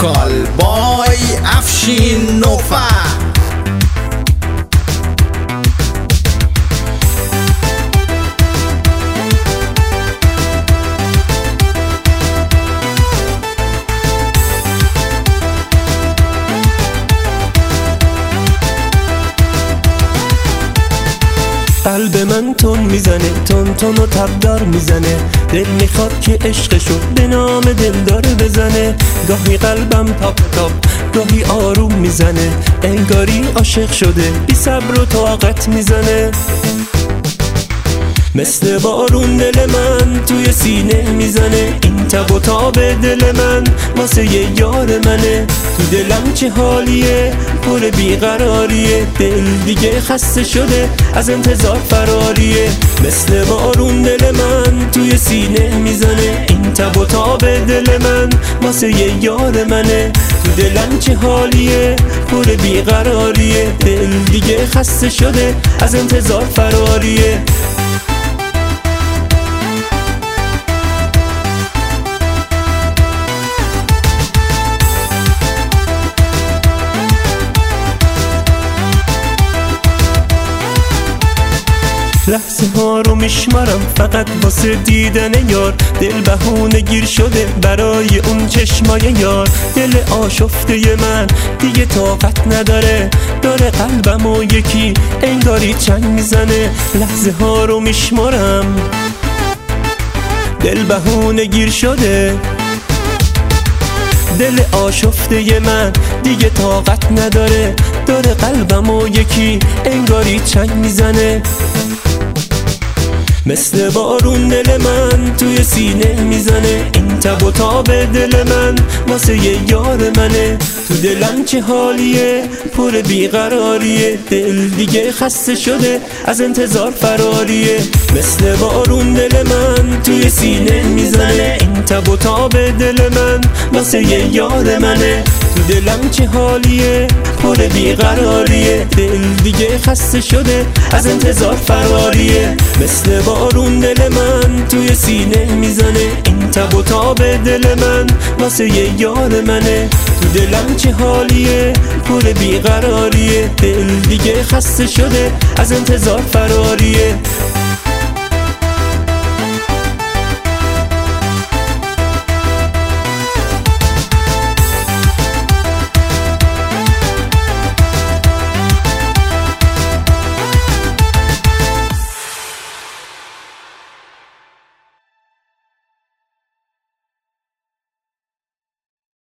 وکال بای افشین نوفر. قلب من تون میزنه، تون تون و تبدار میزنه، دل میخواد که عشقشو به نام دلدار بزنه. گاهی قلبم تاپ تاپ، گاهی آروم میزنه، انگاری عاشق شده بی صبر و طاقت میزنه. مثل بارون دل من توی سینه میزنه، این تب و تاب دل من واسه یه یار منه. تو دلم چه حالیه، پر بیقراریه، دل دیگه خسته شده از انتظار فراریه. مثل بارون دل من توی سینه میزنه، این تب و تاب دل من واسه یه یار منه. تو دلم چه حالیه، پر بیقراریه، دل دیگه خسته شده از انتظار فراریه. لحظه ها رو میشمارم فقط واسه دیدن یار، دل بهونه گیر شده برای اون چشمای یار. دل آشفته من دیگه طاقت نداره، داره قلبم و یکی انگاری چنگ میزنه. لحظه ها رو میشمارم، دل بهونه گیر شده، دل آشفته من دیگه طاقت نداره، داره قلبم و یکی انگاری چنگ میزنه. مثل بارون دل من توی سینه میزنه، این تب و تاب دل من واسه یه یار منه. تو دلم چه حالیه، پر بیقراریه، دل دیگه خسته شده از انتظار فراریه. مثل بارون دل من توی سینه میزنه، این تب و تاب دل من واسه یه یار منه. تو دلم چه حالیه، پر بیقراریه، دل دیگه خسته شده از انتظار فراریه. مثل بارون دل من توی سینه میزنه، این تب و تاب دل من واسه یه یار منه. تو دلم چه حالیه، پر بیقراریه، دل دیگه خسته شده از انتظار فراریه.